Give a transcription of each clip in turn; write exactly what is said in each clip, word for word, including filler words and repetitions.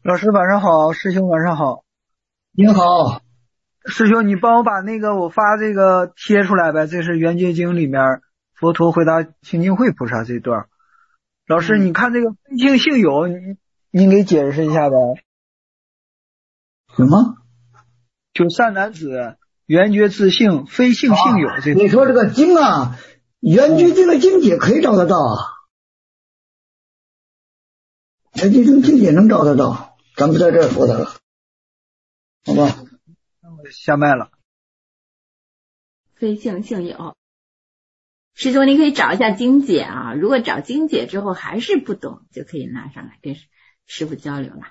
老师晚上好，师兄晚上好。 你好。 师兄，你帮我把那个我发这个贴出来呗，这是圆觉经里面佛陀回答清净慧菩萨这段。老师， 嗯， 你看这个非性性有，你您给解释一下呗。 什么？ 就善男子圆觉自性，非性性有这段。 你说这个经啊，圆觉这个经解可以找得到啊，圆觉这个经解能找得到，咱不在这儿说它了，好吧？ 那我下麦了。 非性性有，师兄您可以找一下经解啊，如果找经解之后还是不懂，就可以拿上来跟师父交流了。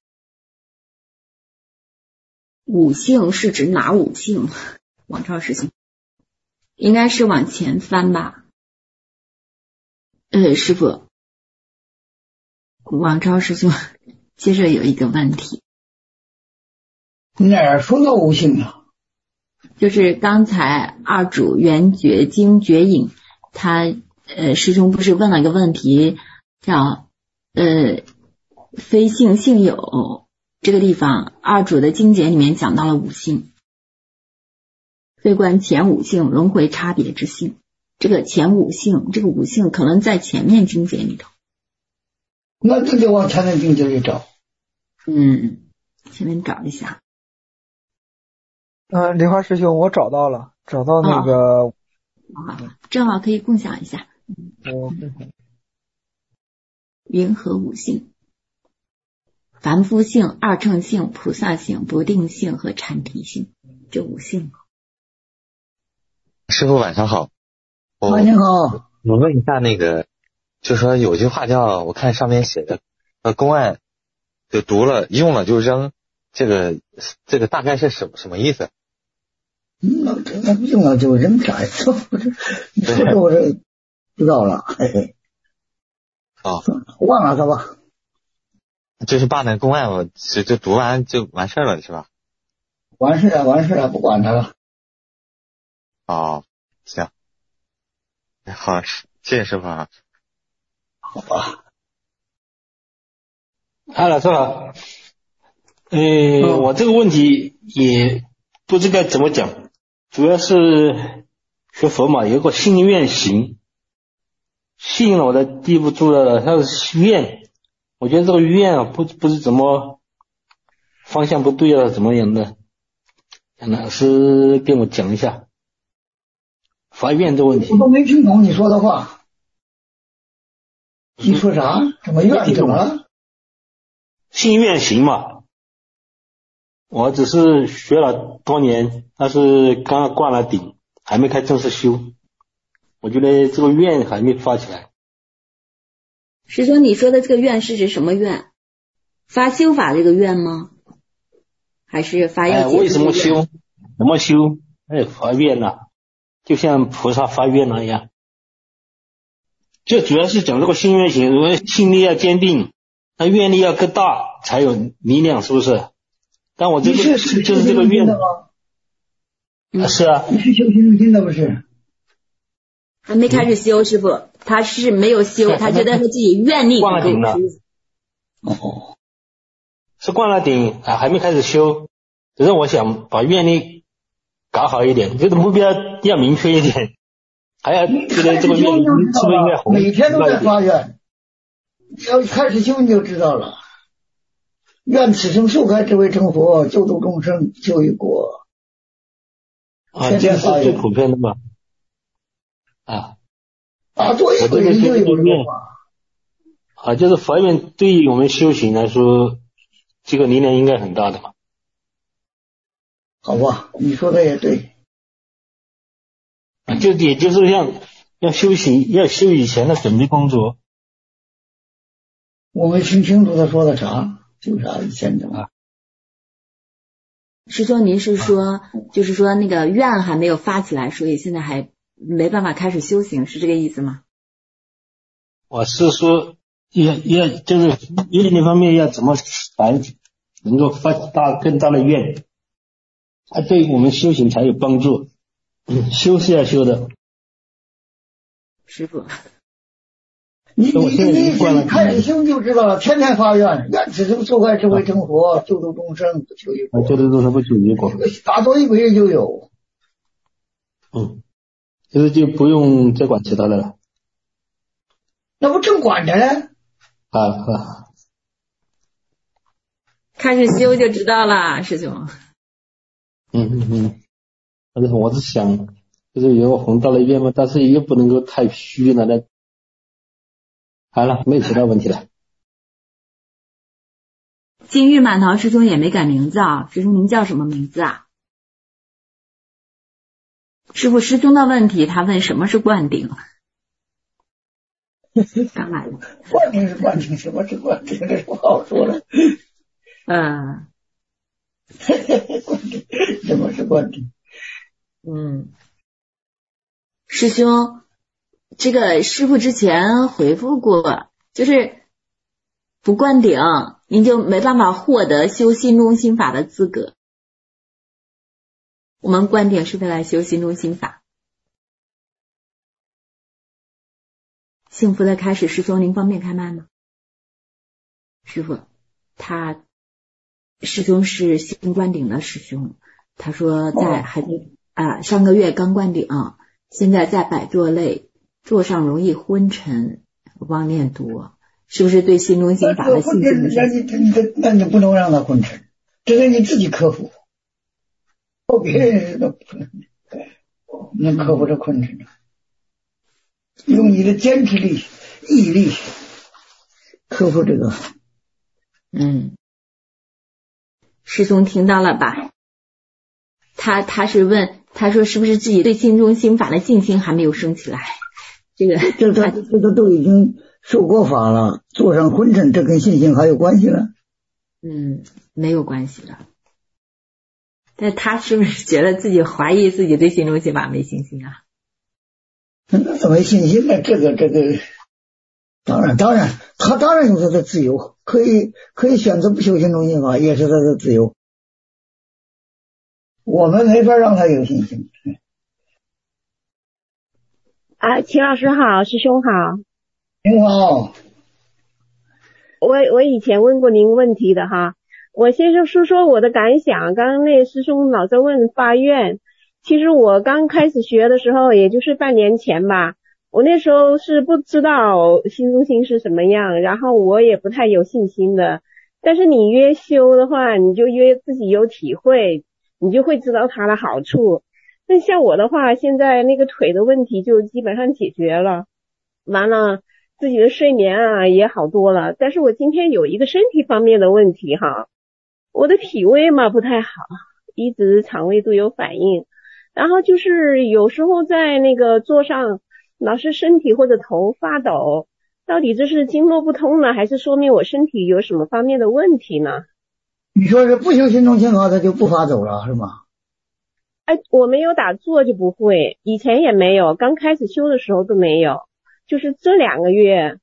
五性是指哪五性？王超师兄应该是往前翻吧。呃，师父，王超师兄接着有一个问题， 哪儿说到无性了？ 就是刚才二主圆觉经觉引，他呃师兄不是问了一个问题，叫呃非性性有，这个地方二主的经解里面讲到了五性，非观前五性轮回差别之性，这个前五性，这个五性可能在前面经解里头。 那这就往前面经解里找。 嗯，前面找一下。 嗯、呃，莲花师兄，我找到了，找到那个。 哦，正好可以共享一下。 我共享。 云何五性？凡夫性、二乘性、菩萨性、不定性和禅体性，这五性。 师父晚上好。 啊，你好。 我问一下那个，就说有句话叫，我看上面写的，呃，公案就读了用了就扔，这个这个大概是什么什么意思？ 那那用了就扔啥呀？你说这我这知道了，嘿嘿。 哦， 忘了是吧？ 就是把那公案我就就读完就完事儿了是吧？ 完事了，完事了，不管它了。 哦，行，好，谢谢师父啊。 好吧。 啊，老师好。呃、嗯，我这个问题也不知该怎么讲，主要是学佛嘛，有个信愿行，信了我的地不住了，它是愿，我觉得这个愿啊，不不是怎么方向不对啊，怎么样的？老师跟我讲一下发愿这问题。 我都没听懂你说的话。你说啥？怎么愿怎么了？ 信愿行嘛，我只是学了多年，但是刚刚灌了顶，还没开正式修，我觉得这个愿还没发起来。 师兄，你说的这个愿是指什么愿？发修法这个愿吗？还是发愿？ 哎，为什么修？怎么修？哎，发愿呐、啊，就像菩萨发愿那样。这主要是讲这个信愿行，如果信力要坚定，那愿力要更大，才有力量，是不是？但我这个就是这个愿的吗？ 啊，是啊。 你是修行中心的不是？ 还没开始修，师傅，他是没有修，他觉得他自己愿力不灌了顶了。 哦， 是灌了顶啊，还没开始修，只是我想把愿力搞好一点，这个目标要明确一点，还要觉得这个愿力是不是应该红？ 每天都在发愿，要开始修你就知道了。愿此生受开智慧成佛，救度众生，救一国。 啊，这是最普遍的嘛。啊， 啊，做一个人就有这个话。 啊，就是发愿对于我们修行来说，这个力量应该很大的嘛。 好吧，你说的也对。 啊，就也就是像要修行，要修以前的准备工作。 我没听清楚他说的啥。就啥以前的啊？ 师兄，您是说，就是说那个愿还没有发起来，所以现在还没办法开始修行，是这个意思吗？ 我是说，要要就是愿力方面要怎么才能够发大更大的愿，它对我们修行才有帮助。嗯，修是要修的。 师父， 你你你你开始修就知道了，天天发愿，愿此生受害智慧成佛，救度众生不求一果。 救度众生不求一果。 打坐一个月就有。 嗯，就是就不用再管其他的了。 那不正管着呢？ 啊啊！ 开始修就知道了，师兄。 嗯嗯嗯，但是我是想，就是有个弘道的愿嘛，但是又不能够太虚了的。好了，没有其他问题了。 金玉满堂师兄也没改名字啊，师兄您叫什么名字啊？师父，师兄的问题，他问什么是灌顶？刚来的。 灌顶是灌顶，什么是灌顶？这不好说了。 嗯。 灌顶，什么是灌顶？ 嗯。师兄。这个师父之前回复过，就是不灌顶，您就没办法获得修心中心法的资格。我们灌顶是为了修心中心法。幸福的开始，师兄，您方便开麦吗？师父，他师兄是新灌顶的师兄，他说在还啊、呃、上个月刚灌顶，现在在摆坐类。坐上容易昏沉，妄念多，是不是对心中心法的信心？ 那你那那你不能让他昏沉，这是你自己克服，靠别人都不能，能克服这困沉，用你的坚持力、毅力克服这个。 嗯，师兄听到了吧？他他是问，他说是不是自己对心中心法的信心还没有升起来？这个这他这个都已经受过法了，坐上昏沉，这跟信心还有关系了？ 嗯，没有关系了。但他是不是觉得自己怀疑自己对心中心法没信心啊？ 那怎么没信心呢？这个这个，当然当然，他当然有他的自由，可以可以选择不修心中心法，也是他的自由。我们没法让他有信心。 啊，秦老师好，师兄好。 您好。 我我以前问过您问题的哈，我先说说说我的感想。刚刚那师兄老在问发愿，其实我刚开始学的时候，也就是半年前吧，我那时候是不知道心中心是什么样，然后我也不太有信心的。但是你越修的话，你就越自己有体会，你就会知道它的好处。那像我的话，现在那个腿的问题就基本上解决了，完了自己的睡眠啊也好多了。但是我今天有一个身体方面的问题哈，我的脾胃嘛不太好，一直肠胃都有反应，然后就是有时候在那个桌上老是身体或者头发抖，到底这是经络不通呢，还是说明我身体有什么方面的问题呢？ 你说是不修心中心法他就不发抖了是吗？ 哎，我没有打坐就不会，以前也没有，刚开始修的时候都没有，就是这两个月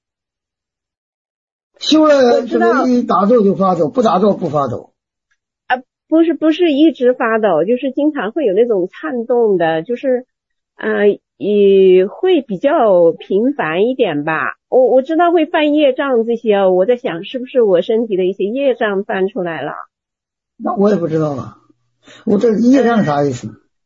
修了这个一打坐就发抖，不打坐不发抖啊，不是不是一直发抖，就是经常会有那种颤动的，就是呃也会比较频繁一点吧。我我知道会犯业障这些，我在想是不是我身体的一些业障犯出来了。 那我也不知道啊，我这业障啥意思？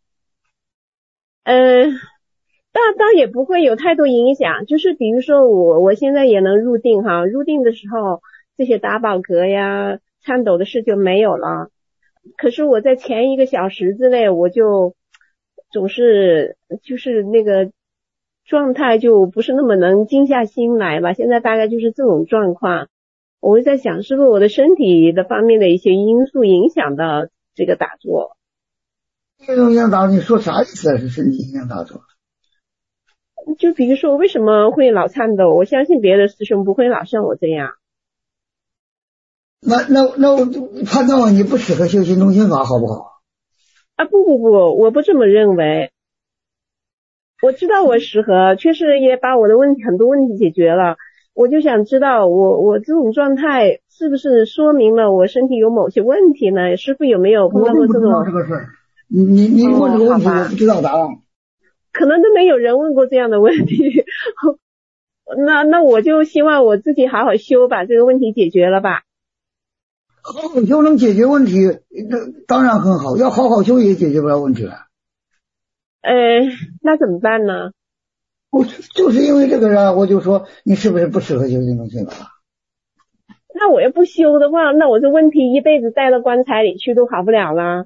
嗯、呃，倒倒也不会有太多影响，就是比如说我我现在也能入定哈，入定的时候这些打饱嗝呀、颤抖的事就没有了。可是我在前一个小时之内，我就总是就是那个状态就不是那么能静下心来吧。现在大概就是这种状况，我就在想是不是我的身体的方面的一些因素影响到这个打坐。 这种影响打坐，你说啥意思？是身体影响打坐？ 就比如说为什么会老颤抖，我相信别的师兄不会老像我这样。 那那那我判断我你不适合修心中心法好不好？ 啊不不不，我不这么认为。我知道我适合，确实也把我的问题很多问题解决了。我就想知道我我这种状态是不是说明了我身体有某些问题呢？师父有没有碰到过这种？ 我不知道这个事儿。你你你问这个问题，我不知道答案。 可能都没有人问过这样的问题。 那那我就希望我自己好好修，把这个问题解决了吧。 好好修能解决问题，那当然很好。要好好修也解决不了问题了。 呃，那怎么办呢？ 我就是因为这个啊，我就说你是不是不适合修行中心了？ 那我要不修的话，那我这问题一辈子带到棺材里去都好不了了。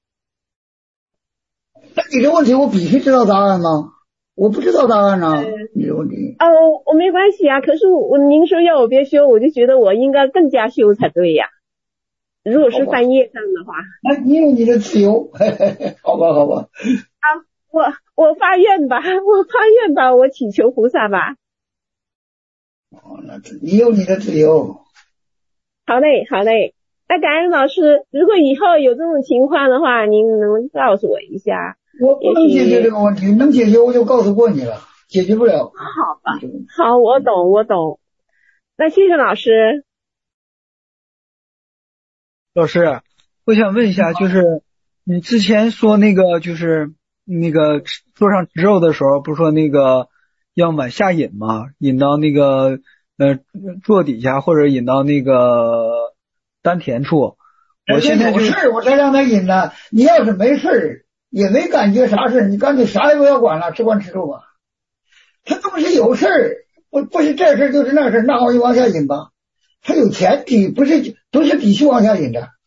那你这问题我必须知道答案吗？我不知道答案呢、啊。你这问题哦，我没关系啊。可是我您说要我别修，我就觉得我应该更加修才对呀。如果是犯业障的话， 那你有你的自由，嘿嘿嘿，好吧，好吧。 啊，我我发愿吧，我发愿吧，我祈求菩萨吧。 哦，那你有你的自由。 好嘞，好嘞。那感恩老师，如果以后有这种情况的话，您能告诉我一下？ 我不能解决这个问题，能解决我就告诉过你了，解决不了。 好吧，好，我懂，我懂。那谢谢老师。 老师，我想问一下，就是你之前说那个，就是那个做上植肉的时候，不是说那个要往下引吗？引到那个呃座底下，或者引到那个丹田处。我现在就有事我才让他引呢。你要是没事也没感觉啥事，你干脆啥也不要管了，吃饭吃肉吧。他总是有事，不不是这事就是那事，那我就往下引吧。他有前提，不是不是必须往下引的。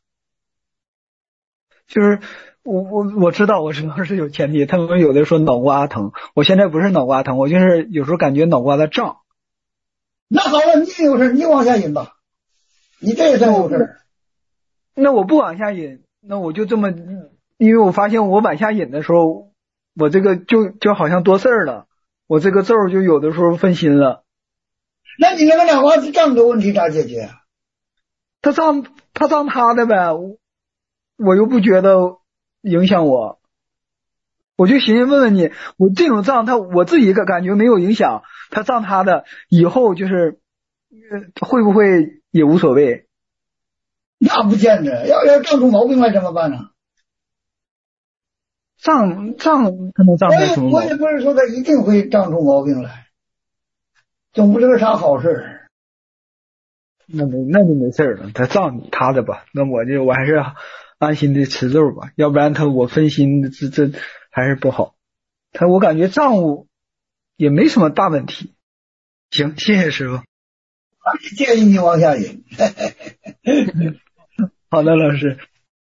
就是我我我知道我知道是有前提，他们有的说脑瓜疼，我现在不是脑瓜疼，我就是有时候感觉脑瓜子胀。 那好了，你有事你往下引吧，你这也算有事。 那我不往下引，那我就这么，因为我发现我往下引的时候，我这个就就好像多事儿了，我这个咒就有的时候分心了。 那你那个脑瓜子胀的问题咋解决？ 他胀他胀他的呗，我又不觉得影响我，我就寻思问问你，我这种胀他我自己感感觉没有影响，他胀他的以后就是呃会不会也无所谓？ 那不见得，要要胀出毛病来怎么办呢？ 胀胀他能胀出什么毛病？ 我也不是说他一定会胀出毛病来，总不是个啥好事。 那没那就没事了，他胀你他的吧，那我就我还是安心的吃肉吧，要不然他我分心这这还是不好。他我感觉胀我也没什么大问题。行，谢谢师傅。 建议你往下引。 好的，老师。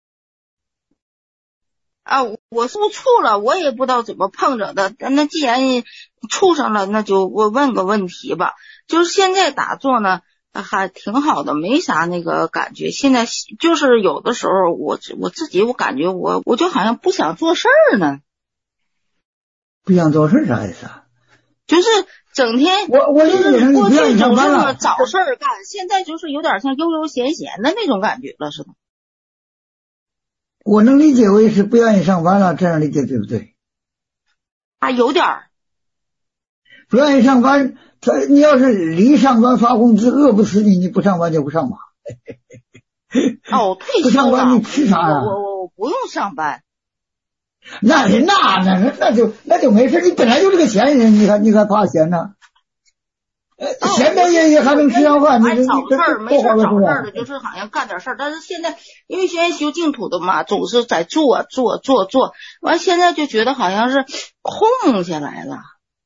啊，我是不是触了？我也不知道怎么碰着的。那既然触上了，那就我问个问题吧。就是现在打坐呢，还挺好的，没啥那个感觉。现在就是有的时候我我自己我感觉我我就好像不想做事儿呢。 不想做事啥意思啊？ 就是整天我我就是过去总是了找事儿干，现在就是有点像悠悠闲闲的那种感觉了似的。 我能理解为是不愿意上班了，这样理解对不对？ 啊，有点儿。 不愿意上班，他你要是离上班发工资，饿不死你，你不上班就不上吧。 哦，退休了。 不上班你吃啥呀？ 我我我不用上班。 那那那那那就那就没事，你本来就是个闲人，你还你还怕闲呢？闲着也也还能吃上饭，你你找事儿没事找事儿的，就是好像干点事儿。但是现在因为现在修净土的嘛，总是在做做做做，完现在就觉得好像是空下来了。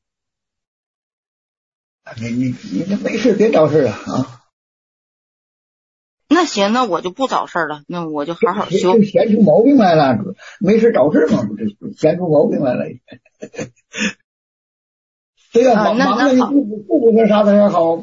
你你你这没事别找事啊啊！ 那行，那我就不找事儿了，那我就好好修。 闲出毛病来了，没事找事嘛，不是闲出毛病来了。这要忙忙了，你不不不说啥才好。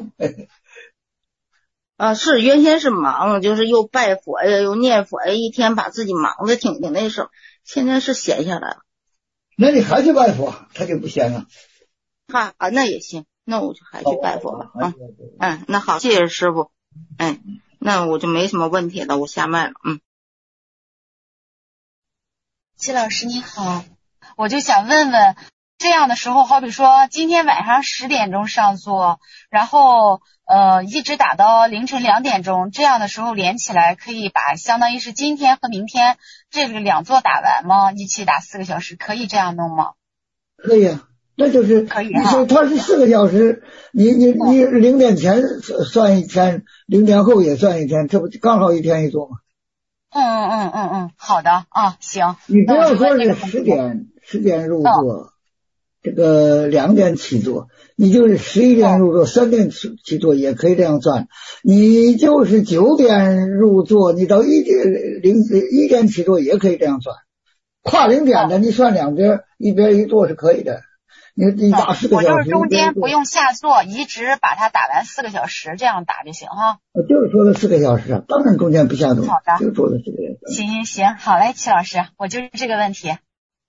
啊，是原先是忙，就是又拜佛呀，又念佛呀，一天把自己忙的挺挺那什么。现在是闲下来了。 那你还去拜佛，他就不闲了。 哈啊，那也行，那我就还去拜佛吧啊。嗯，那好，谢谢师傅。哎，那我就没什么问题了，我下麦了。嗯。 季老师你好，我就想问问。这样的时候，好比说今天晚上十点钟上座，然后呃一直打到凌晨两点钟，这样的时候连起来可以把相当于是今天和明天这个两座打完吗？一起打四个小时，可以这样弄吗？ 可以啊。 那就是可以你说它是四个小时，你你你零点前算一天，零点后也算一天，这不刚好一天一做吗？ 嗯嗯嗯嗯嗯，好的啊，行。 你不要说是十点十点入座， 嗯、 这个两点起坐，你就是十一点入座，三、嗯、点起起坐也可以这样算。你就是九点入座，你到一点零一点起坐也可以这样算。跨零点的，你算两边，一边一坐是可以的。你你打四个小时， 我就是中间不用下坐，一直把它打完四个小时，这样打就行哈。 我就是说的四个小时啊，当然中间不下坐。 好的， 就说的四个小时。 行行行，好嘞，齐老师，我就是这个问题。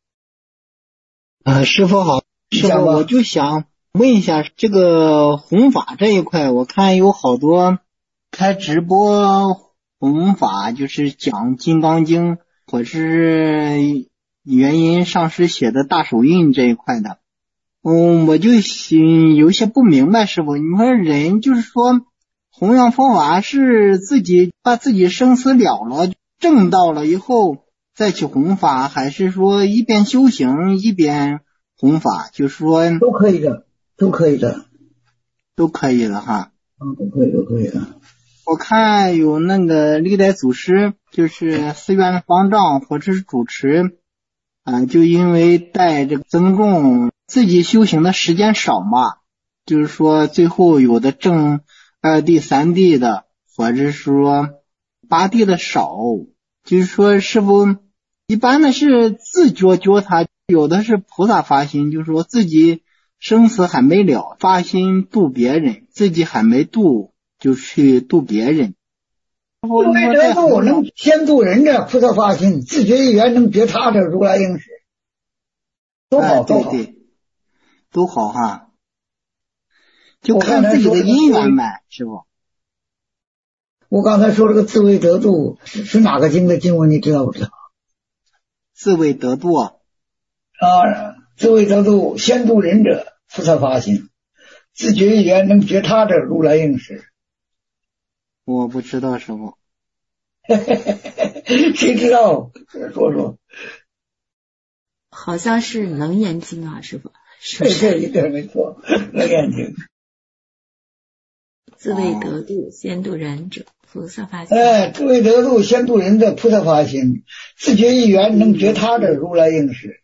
呃，师傅好，师傅我就想问一下这个弘法这一块，我看有好多开直播弘法，就是讲《金刚经》或是元音上师写的大手印这一块的。嗯，我就有些不明白，师傅，你说人就是说弘扬佛法是自己把自己生死了了证到了以后再去弘法，还是说一边修行一边弘法？就是说都可以的，都可以的， 都可以的哈。 嗯，都可以，都可以的。 我看有那个历代祖师，就是寺院的方丈或者是主持啊、呃，就因为带这个僧众自己修行的时间少嘛，就是说最后有的证二地三地的，或者是说八地的少，就是说师傅一般的是自觉觉察，有的是菩萨发心，就是说自己生死还没了，发心度别人，自己还没度就去度别人。 自为得度能先度人者，菩萨发心，自觉一缘能觉他者，如来应时。都好，都好。 对对都好哈，就看自己的因缘呗，师傅。 我刚才说这个自为得度是是哪个经的经文？你知道不知道？ 自为得度啊， 自为得度，先度人者，菩萨发心，自觉一缘能觉他者，如来应时。 我不知道，师傅。 谁知道？说说。 好像是楞严经啊，师傅。 对对对，没错，楞严经。 自为得度，先度人者，菩萨发心。 哎，自为得度，先度人者，菩萨发心，自觉一缘能觉他者，如来应时。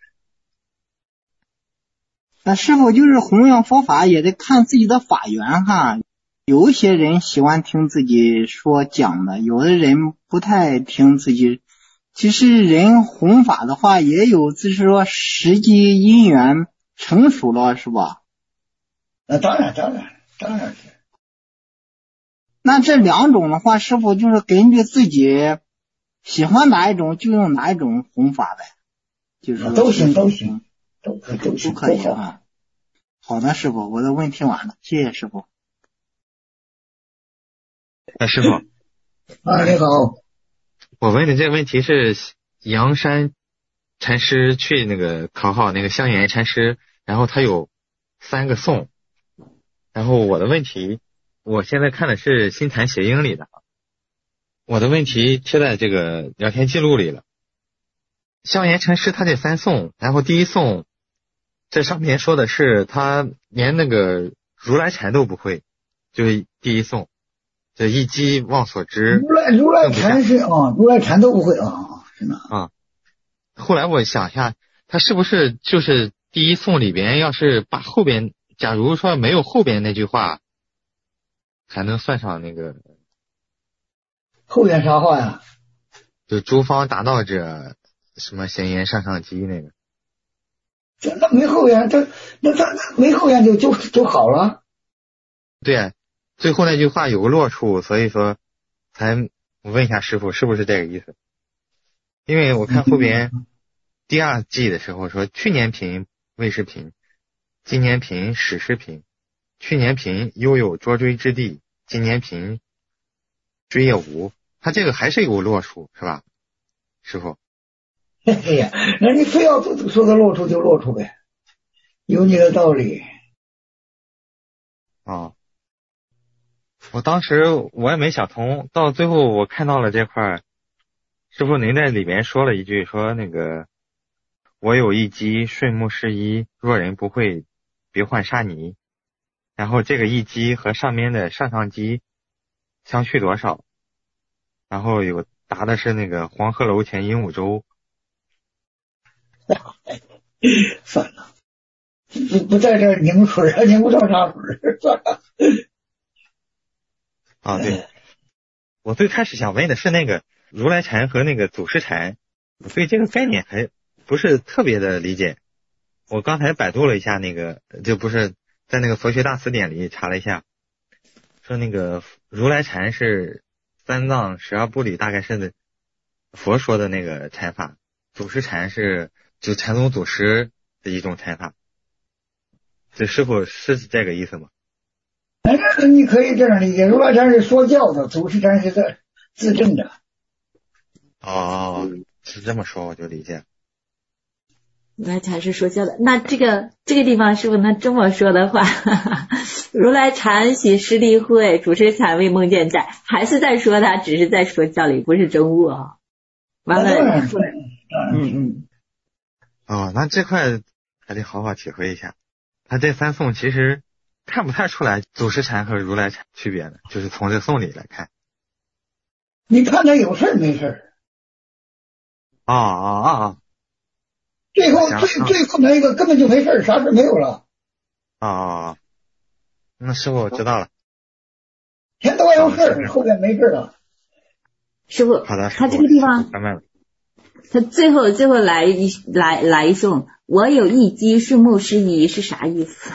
那师傅就是弘扬佛法也得看自己的法缘哈，有一些人喜欢听自己说讲的，有的人不太听自己。其实人弘法的话也有就是说时机因缘成熟了，是吧？ 那当然当然当然是。 那这两种的话，师傅就是根据自己喜欢哪一种就用哪一种弘法呗，就是都行都行都可以都都可以啊。好的，师傅，我的问题完了，谢谢师傅。 哎，师傅啊，你好。 我问的这个问题是阳山禅师去那个考考那个香严禅师，然后他有三个颂，然后我的问题，我现在看的是新坛谐音里的，我的问题贴在这个聊天记录里了。香严禅师他这三颂，然后第一颂这上面说的是他连那个如来禅都不会，就是第一颂。这一机忘所知， 如来如来禅是啊，如来禅都不会啊，是吗？ 啊，后来我想一下，他是不是就是第一颂里边，要是把后边，假如说没有后边那句话，才能算上那个后边啥话呀？ 就诸方达道者什么闲言上上机那个。 这那没后边，这那他没后边就就就好了。 对啊。最后那句话有个落处，所以说才我问一下师傅是不是这个意思？因为我看后边第二季的时候说，去年评未是评，今年评始是评，去年评悠有捉追之地，今年评追也无，他这个还是有个落处是吧，师傅？ 哎呀，那你非要说个落处就落处呗，有你的道理。 哦。我当时我也没想通，到最后我看到了这块，师傅您在里面说了一句，说那个我有一机顺目是一，若人不会别换沙弥，然后这个一击和上面的上上击相去多少？然后有答的是那个黄鹤楼前鹦鹉洲。 算了，不不在这儿拧水啊，拧不着啥水，算了。 啊，对，我最开始想问的是那个如来禅和那个祖师禅，我对这个概念还不是特别的理解。我刚才百度了一下，那个就不是在那个佛学大词典里查了一下，说那个如来禅是三藏十二部里大概是佛说的那个禅法，祖师禅是就禅宗祖师的一种禅法。这师傅是这个意思吗？ 那你可以这样理解，如来禅是说教的，祖师禅是自自证的。 哦，是这么说我就理解。 如来禅是说教的，那这个这个地方是不是能这么说的话，哈哈，如来禅习师弟会，祖师禅为梦见在，还是在说他只是在说教理，不是真悟啊。完了，嗯嗯。 哦，那这块还得好好体会一下。他这三颂其实看不太出来祖师禅和如来禅区别的，就是从这颂里来看。 你看他有事没事？ 啊啊啊啊！ 最后最最后那一个根本就没事，啥事没有了。 啊，那师傅我知道了。 前头有事，后边没事了。 师傅， 好的， 他这个地方，他最后最后来一来来一颂，我有一击树木师夷是啥意思？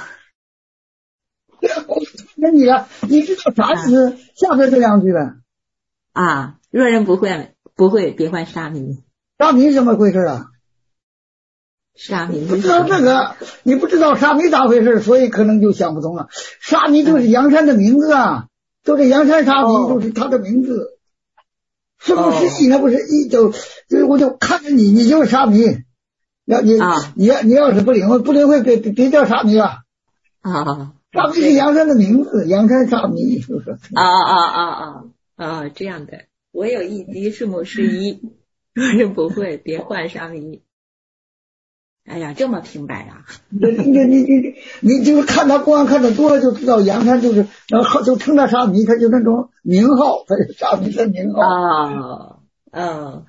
那你了，你知道啥意思？下边这两句了。 啊，若人不会不会，别换沙弥。 沙弥怎么回事啊？ 沙弥不知道这个，你不知道沙弥咋回事，所以可能就想不通了。沙弥就是阳山的名字啊，就这阳山沙弥就是他的名字。是不是一那不是一就就我就看着你，你就是沙弥。要你、啊、你要你要是不领会不领会，别别叫沙弥了。 啊， 沙弥是阳山的名字，阳山沙弥是不是？ 啊啊啊啊啊，这样的。我有一击树木师夷，若人不会，别换沙弥。哎呀，这么平白啊！ 你你你你你就是看他光看的多了，就知道阳山就是然后就称他沙弥，他就那种名号，他是沙弥的名号。 哦哦，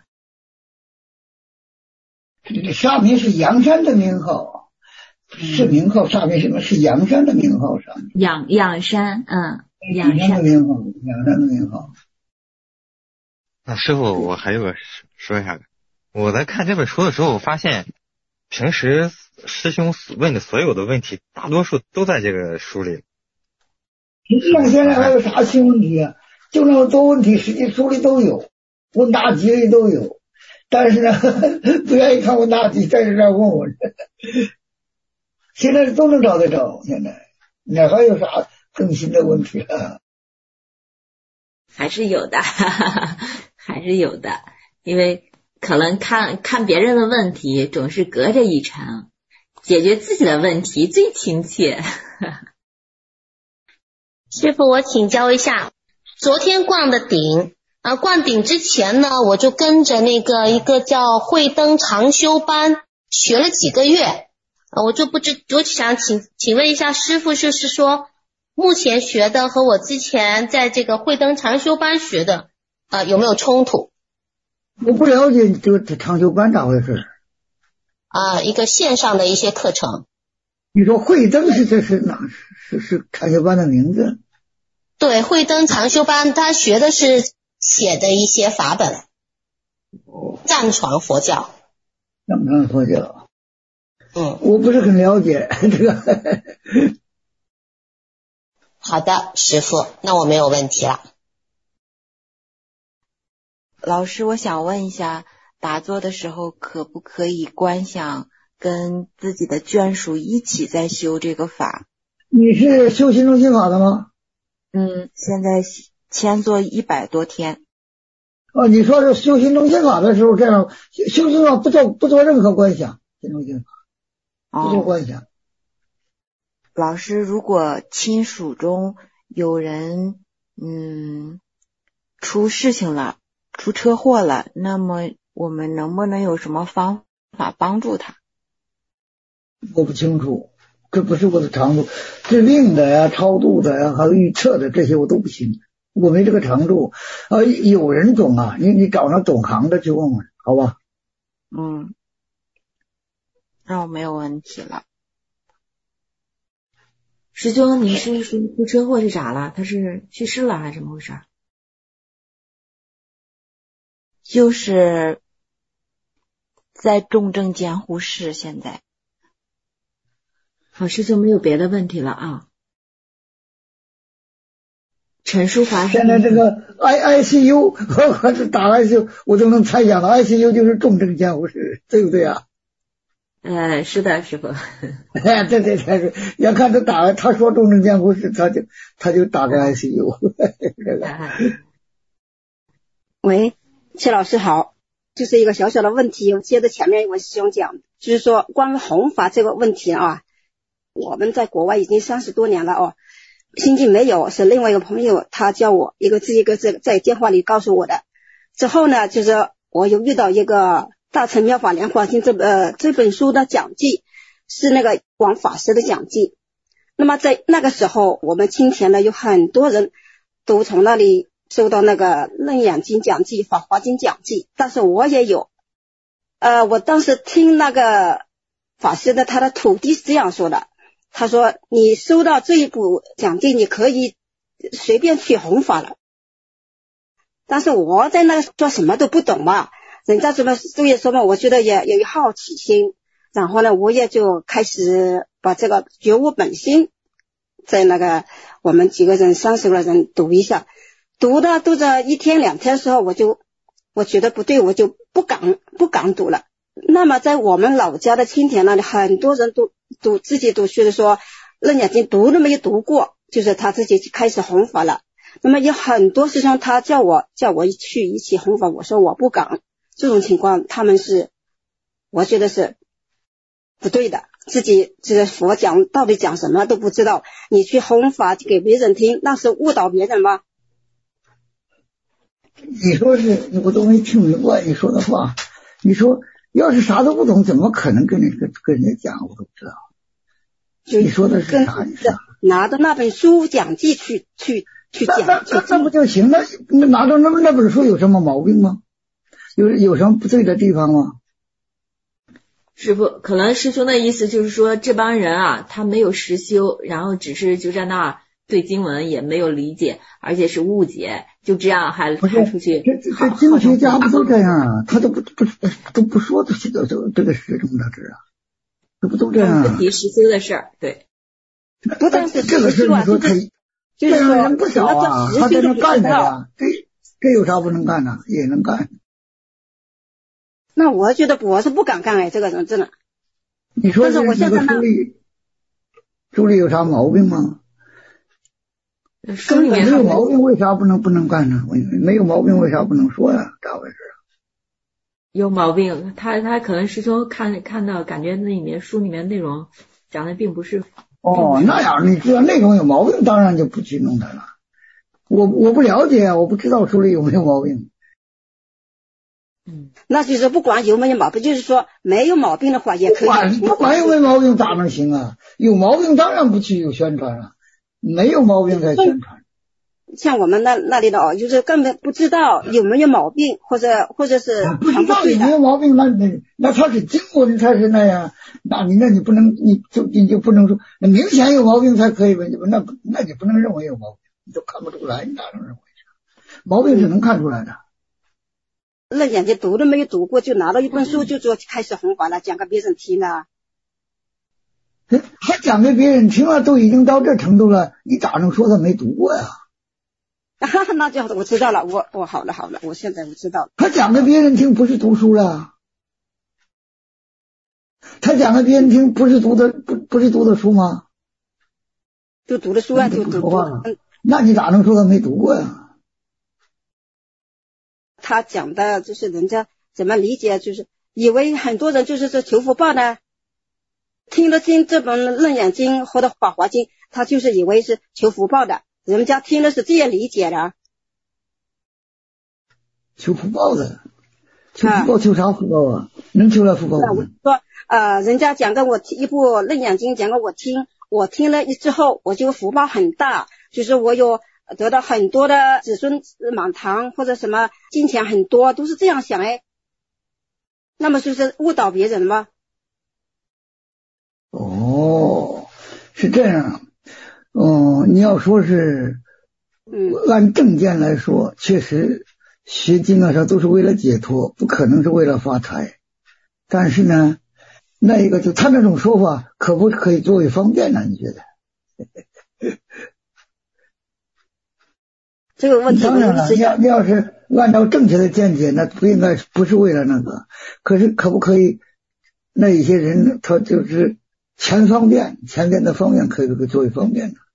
这沙弥是阳山的名号，是名号。沙弥什么是阳山的名号？沙弥阳阳山，嗯， 阳山的名号，阳山的名号。 那师傅，我还有个说一下，我在看这本书的时候，我发现平时师兄问的所有的问题，大多数都在这个书里。 实际上现在还有啥新问题啊？就那么多问题，实际书里都有，问答集里都有。但是呢，不愿意看问答集，在这问我。现在都能找得着，现在哪还有啥更新的问题啊？ 还是有的，哈哈，还是有的，因为可能看看别人的问题总是隔着一层，解决自己的问题最亲切。 师傅，我请教一下，昨天逛的顶啊，逛顶之前呢，我就跟着那个一个叫慧灯长修班学了几个月，啊，我就不知，我想请请问一下师傅，就是说目前学的和我之前在这个慧灯长修班学的啊有没有冲突？ 我不了解这个长修班咋回事啊，一个线上的一些课程。 你说慧灯是这是哪是是长修班的名字？ 对，慧灯长修班他学的是写的一些法本，藏传佛教。 藏传佛教， 嗯， 我不是很了解这个。 好的，师父，那我没有问题了。 老师，我想问一下，打坐的时候可不可以观想跟自己的眷属一起在修这个法？ 你是修心中心法的吗？ 嗯，现在签做一百多天。 哦，你说是修心中心法的时候，这样修心法不做不做任何观想，心中心法不做观想。 哦，老师，如果亲属中有人嗯出事情了，出车祸了，那么我们能不能有什么方法帮助他？ 我不清楚， 这不是我的长处。治病的呀、超度的呀，还有预测的这些我都不行，我没这个长处。啊，有人懂啊，你你找那懂行的去问问，好吧？ 嗯，那我没有问题了。 师兄，你是说出车祸是咋了？他是去世了还是怎么回事？ 就是在重症监护室现在。 好，师兄没有别的问题了啊。陈淑华， 现在这个 I I C U 我我是打 I C U 我都能猜想到 I C U 就是重症监护室，对不对啊？ 呃，是的，师傅。 哎，对对对，要看他打，他说重症监护室，他就他就打个 I C U 。 喂，谢老师好，就是一个小小的问题，接着前面我师兄讲，就是说关于弘法这个问题啊，我们在国外已经三十多年了哦，心境没有，是另外一个朋友他叫我一个字一个字在电话里告诉我的。之后呢，就是我又遇到一个大乘妙法莲华经这呃这本书的讲记，是那个广法师的讲记。那么在那个时候，我们青田呢有很多人都从那里收到那个楞严经讲记、法华经讲记，但是我也有。呃，我当时听那个法师的他的徒弟是这样说的，他说你收到这一部讲记，你可以随便去弘法了。但是我在那个说什么都不懂嘛。人家这么这样说嘛，我觉得也有好奇心，然后呢，我也就开始把这个觉悟本心，在那个我们几个人三十个人读一下，读到读着一天两天的时候，我就我觉得不对，我就不敢不敢读了。那么在我们老家的青田那里，很多人都都自己都觉得说楞严经读都没有读过，就是他自己开始弘法了。那么有很多师兄他叫我叫我去一起弘法，我说我不敢。这种情况他们是我觉得是不对的，自己这个佛讲到底讲什么都不知道，你去弘法给别人听，那是误导别人吗？ 你说是我都没听明白你说的话，你说要是啥都不懂怎么可能跟人跟跟人家讲，我都不知道你说的是啥意思？ 拿着那本书讲记去去去讲， 那那那不就行了？那拿着那那本书有什么毛病吗？有有什么不对的地方吗？ 师傅，可能师兄的意思就是说，这帮人啊，他没有实修，然后只是就在那儿对经文也没有理解，而且是误解，就这样还还出去。 这这这经学家不都这样啊？他都不不都不说这个这这个实中的事啊，这不都这样、啊？ 不提实修的事儿，对。 不但是这个事，你说他这样的人不少啊，他在那干着呀，这这有啥不能干呢？也能干。 那我觉得我是不敢干哎，这个人真的。 你说这个书里书里有啥毛病吗？ 书里面没有毛病，为啥不能不能干呢？没有毛病，为啥不能说呀？咋回事啊？ 有毛病，他他可能师兄看看到，感觉那里面书里面内容讲的并不是。 哦，那样你知道内容有毛病，当然就不去弄它了。我我不了解，我不知道书里有没有毛病。 嗯，那就是不管有没有毛病，就是说没有毛病的话也可以。不管不管有没有毛病咋能行啊？有毛病当然不去有宣传了，没有毛病才宣传。 像我们那那里的哦，就是根本不知道有没有毛病，或者或者是不知道有没有毛病，那那那他是经过的才是那样，那你那你不能你就你就不能说那明显有毛病才可以吧？那那你不能认为有毛病，你都看不出来，你咋能认为是？毛病是能看出来的。 那眼睛读都没有读过，就拿到一本书就说开始弘法了，讲给别人听了。 他讲给别人听了，都已经到这程度了，你咋能说他没读过呀？ 那就我知道了，我我好了好了，我现在我知道了。 他讲给别人听不是读书了，他讲给别人听不是读的不不是读的书吗？ 就读的书啊，就读读。那你咋能说他没读过呀？ 他讲的就是人家怎么理解，就是以为很多人就是说求福报呢，听了听这本《楞严经》或者《法华经》，他就是以为是求福报的，人家听的是这样理解的。 求福报的，求福报求啥福报啊？能求来福报吗？ 那我说呃，人家讲给我听一部《楞严经》，讲给我听，我听了之后，我就福报很大，就是我有得到很多的子孙满堂或者什么金钱很多，都是这样想哎。那么就是误导别人吗？ 哦，是这样。嗯，你要说是， 嗯， 按正见来说，确实学经啊啥都是为了解脱，不可能是为了发财。但是呢，那一个就他那种说法，可不可以作为方便呢？你觉得？ 这个问题当然了，你要你要是按照正确的见解，那不应该不是为了那个。可是可不可以？那一些人他就是前方便，前边的方便可以不可以作为方便呢？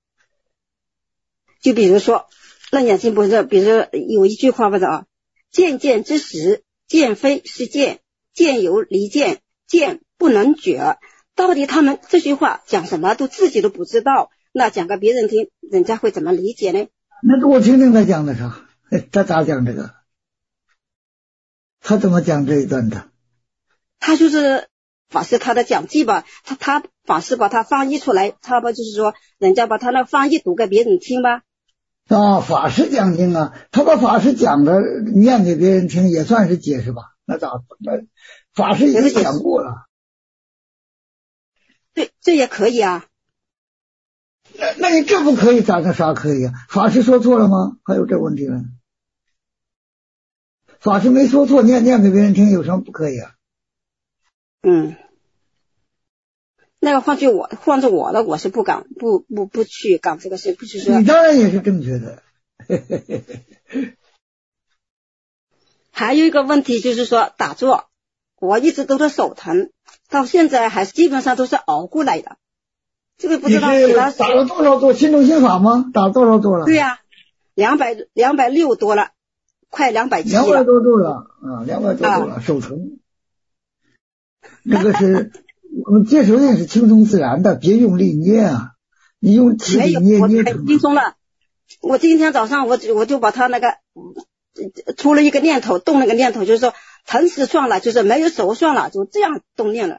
就比如说，楞严经不是，比如说有一句话不是啊，见见之时，见非是见，见由离见，见不能觉。到底他们这句话讲什么都自己都不知道，那讲给别人听，人家会怎么理解呢？ 那我听听他讲的啥？他咋讲这个？他怎么讲这一段的？ 他就是法师他的讲记吧，他他法师把他翻译出来，他不就是说人家把他那翻译读给别人听吧？ 啊，法师讲经啊，他把法师讲的念给别人听，也算是解释吧？那咋？那法师已经讲过了。 对，这也可以啊。 那那你这不可以，咋个啥可以啊？法师说错了吗？还有这问题呢？法师没说错，念念给别人听，有什么不可以啊？ 嗯，那个换句我换着我的，我是不敢不不不去干这个事，不是说。 你当然也是正确的。 还有一个问题就是说打坐，我一直都是手疼，到现在还是基本上都是熬过来的。这个不知道其他打了多少座心中心法吗？打了多少座了？ 对呀、啊，两百两百六多了，快两百七了。 两百多座了啊，两百多座了，手疼。这个是我们接受的是轻松自然的，别用力捏啊！你用气力捏捏成。 轻松了。我今天早上我我就把他那个出了一个念头，动了个念头，就是说疼死算了，就是没有手算了，就这样动念了。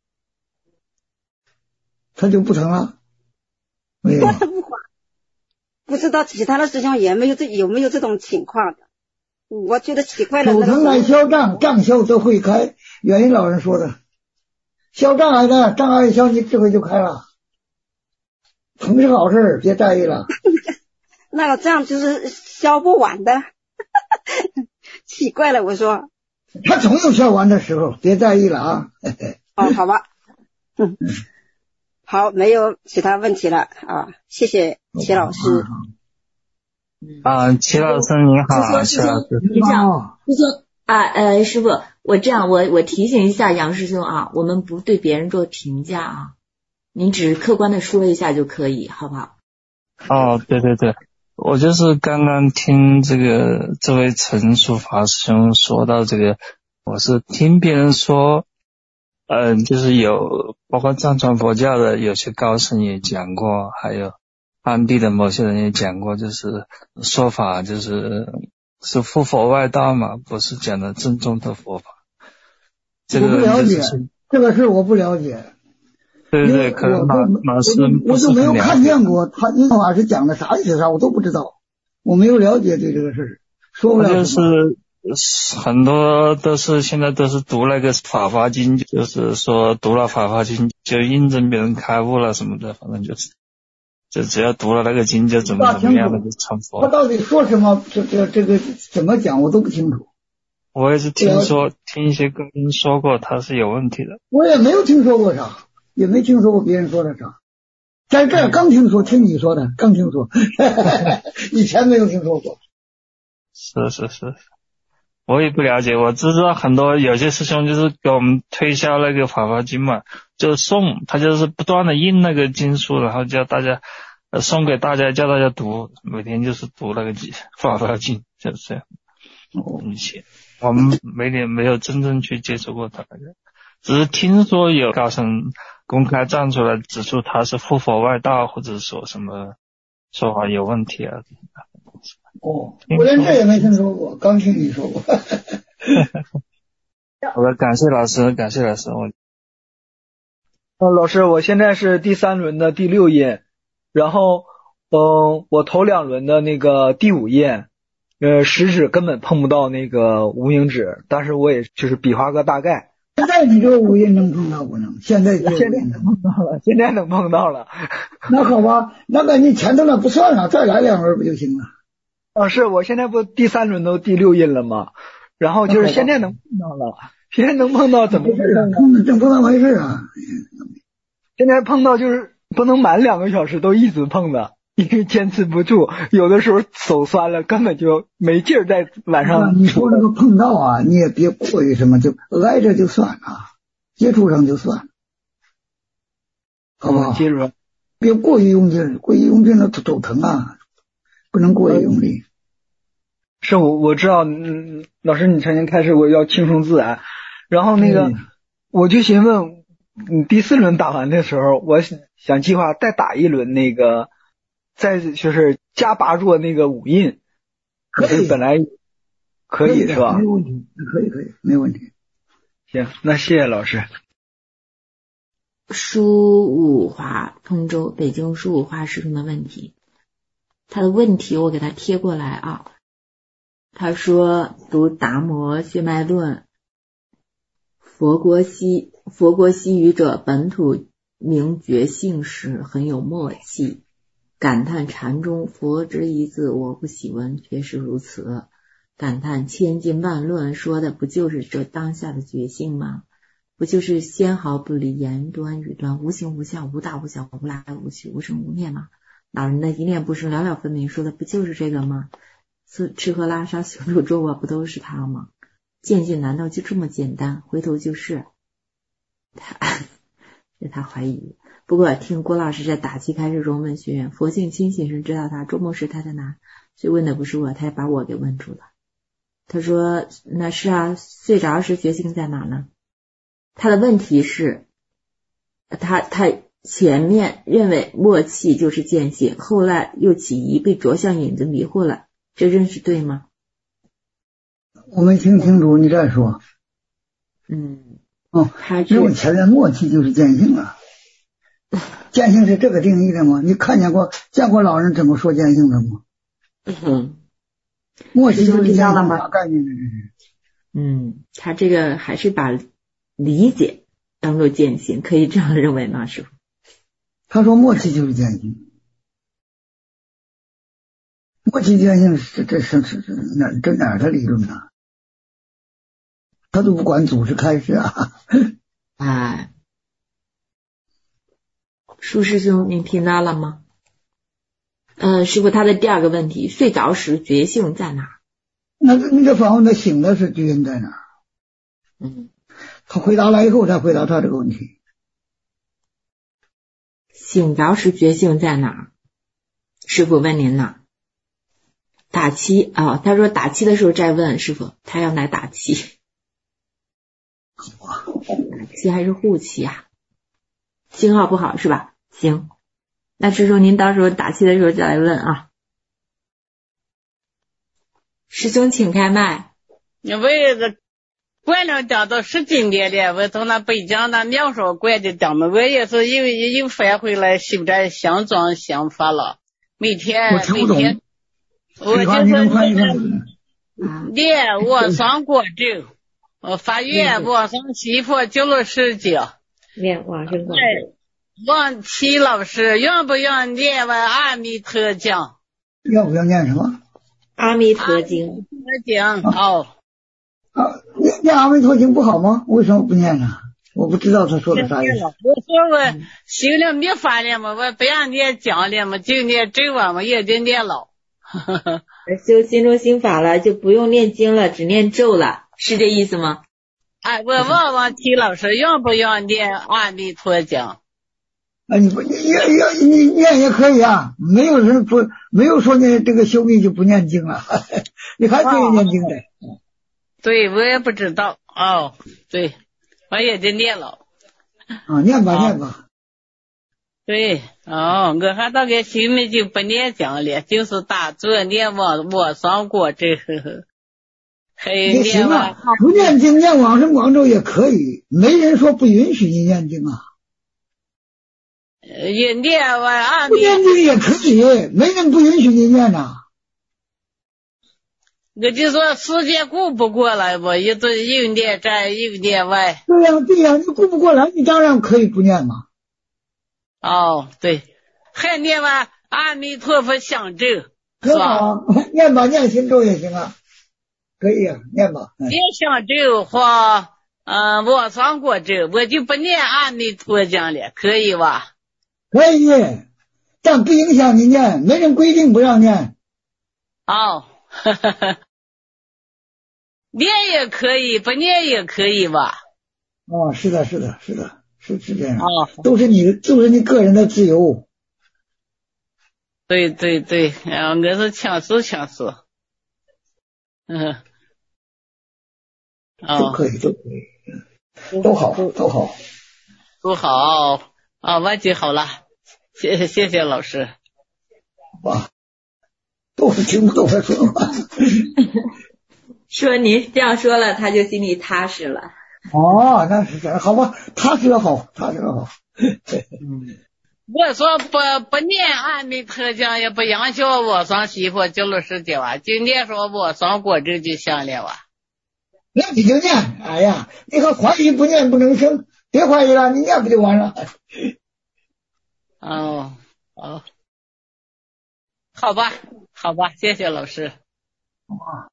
他就不疼了。没有。 不知道其他的师兄也没有这有没有这种情况的。我觉得奇怪了。 手疼来消障，障消则会开。元音老人说的，消障碍的，障碍一消，你智慧就开了。疼是好事，别在意了。 那个这样就是消不完的。奇怪了，我说。 他总有消完的时候，别在意了啊。 哦，好吧。嗯。好，没有其他问题了啊，谢谢齐老师。 啊，齐老师您好，齐老师。 你这样，师兄啊，呃，师傅，我这样，我我提醒一下杨师兄啊，我们不对别人做评价啊，您只客观的说一下就可以，好不好？ 哦，对对对，我就是刚刚听这个这位陈述法师兄说到这个，我是听别人说。嗯，就是有包括藏传佛教的有些高僧也讲过，还有当地的某些人也讲过，就是说法就是是附佛外道嘛，不是讲的正宗的佛法。这个我不了解，这个事我不了解。 对对对，可能马马师我就没有看见过他因法师讲的啥意思啥，我都不知道，我没有了解对这个事，说不了。 就是很多都是现在都是读那个法华经，就是说读了法华经就印证别人开悟了什么的，反正就是就只要读了那个经就怎么怎么样的就成佛。 他到底说什么？这这这个怎么讲我都不清楚。 我也是听说听一些高僧说过他是有问题的。 我也没有听说过啥，也没听说过别人说的啥。在这儿刚听说，听你说的刚听说，以前没有听说过。 是是是。我也不了解，我只知道很多有些师兄就是给我们推销那个法华经嘛，就送他就是不断的印那个经书，然后叫大家呃送给大家，叫大家读，每天就是读那个法华经，就是这样。以前我们没点没有真正去接触过他那个，只是听说有高僧公开站出来指出他是附佛外道，或者说什么说法有问题啊。 哦，我连这也没听说过，刚听你说过。 好的，感谢老师，感谢老师，我呃，老师，我现在是第三轮的第六印，然后，嗯、呃，我头两轮的那个第五印，呃，食指根本碰不到那个无名指，但是我也就是比划个大概。 现在你这个五印能碰到不能？现在现在能碰到了，现在能碰到了。 那好吧，那个你前头那不算了，再来两轮不就行了？ 啊，是我现在不第三轮都第六印了吗？然后就是现在能碰到了，现在能碰到怎么回事呢？ 碰正碰到回事啊！ 现在碰到就是不能满两个小时都一直碰的，因为坚持不住，有的时候手酸了，根本就没劲儿在晚上。 你说那个碰到啊，你也别过于什么，就挨着就算了，接触上就算，好不好？ 接触上， 别过于用劲，过于用劲了手疼啊，不能过于用力。 是我我知道，嗯，老师你曾经开始我要轻松自然，然后那个、嗯、我就询问，你第四轮打完的时候，我想计划再打一轮那个，再就是加八座那个五印，可是本来可以是吧？ 没问题，可以可以，没问题。 行，那谢谢老师。 舒武华，通州北京舒武华师兄的问题，他的问题我给他贴过来啊。他说读达摩血脉论，佛国西佛国西语者本土名觉性时很有默契，感叹禅中佛之一字我不喜闻，确实如此。感叹千经万论说的不就是这当下的觉性吗？不就是纤毫不离言端语端，无形无相，无大无小，无来无去，无生无灭吗？老人的一念不生，了了分明，说的不就是这个吗？吃喝拉撒修路捉我不都是他吗？见性难道就这么简单？回头就是他这他怀疑。不过听郭老师在打击开始中问学员，佛性清醒时知道他周末时他在哪，所以问的不是我，他也把我给问住了。他说那是啊，睡着时觉性在哪呢？他的问题是他他前面认为默契就是见性，后来又起疑，被着相影子迷惑了，这认识对吗？ 我没听清楚，你再说。 嗯， 哦，因为前面默契就是见性啊。见性是这个定义的吗？你看见过见过老人怎么说见性的吗？ 嗯， 默契就是见性啥概念呢？ 嗯，他这个还是把理解当作见性，可以这样认为吗，师父？ 他说默契就是见性。默契见性是这是是是哪这哪儿的理论呢？他都不管祖师开示啊！ 哎，舒师兄，您听到了吗？呃，师父，他的第二个问题，睡着时觉性在哪？ 那那个反问他醒的是觉性在哪？ 嗯， 他回答了以后才回答他这个问题。 醒着时觉性在哪？师父问您呢？打气啊、哦，他说打气的时候再问师父，他要来打气，打气还是护气啊？信号不好是吧？行，那师兄您到时候打气的时候再来问啊。师兄请开麦。 我也是过两天到十几年了，我从那北京那庙上过的咱们，我也是又又返回来修这香庄香法了，每天每天。我就是念往上过州，我发愿往上西佛九了十九。 念往上过州。 王琦老师，要不要念完阿弥陀经？ 要不要念什么？ 阿弥陀经。 阿弥陀经哦。 啊，念念阿弥陀经不好吗？为什么不念呢？我不知道他说的啥意思。 我说我修了没法了嘛，我不想念经了嘛，就念咒啊嘛，也得念了。 修心中心法了，就不用念经了，只念咒了，是这意思吗？ 哎，我问问提老师，要不要念阿弥陀经？ 啊，你不，你要你念也可以啊，没有人不没有说你这个修密就不念经了，你还可以念经的。 哦、对，我也不知道哦，对，我也得念了。 啊，念吧、哦、念吧。 对，哦，我还到个修密就不念经了，就是打坐念往往上过这个。还有念啊，不念经念往生广州也可以，没人说不允许你念经啊。 也念完阿弥。 不念经也可以，没人不允许你念呐。 我就说时间顾不过来吧，一直又念这又念外。 对呀、啊、对呀、啊，你顾不过来，你当然可以不念嘛。 哦，对，还念完阿弥陀佛相咒， 是吧？念吧，念心咒也行啊，可以啊，念吧。 念相咒或嗯往生过咒，我就不念阿弥陀经了，可以吧？ 可以，但不影响你念，没人规定不让念。 哦，哈哈哈。念也可以，不念也可以吧？ 哦，是的，是的，是的，是是这样。 哦， 都是你的，都是你个人的自由。 对对对，啊，我是强势强势。嗯， 哦，都可以，都可以，都好，都好， 都好啊，完就好了。谢谢谢谢老师。 哇，都是听不懂他说话。 说您这样说了，他就心里踏实了。 哦，那是这样，好吧，踏实的好，踏实的好。 嗯，我说不不念阿弥陀经，也不影响我生媳妇就是时间哇，就念说我生过咒就行了哇。 那你就念，哎呀，你可怀疑不念不能生，别怀疑了，你念不就完了？ 哦哦，好吧好吧，谢谢老师。 哇。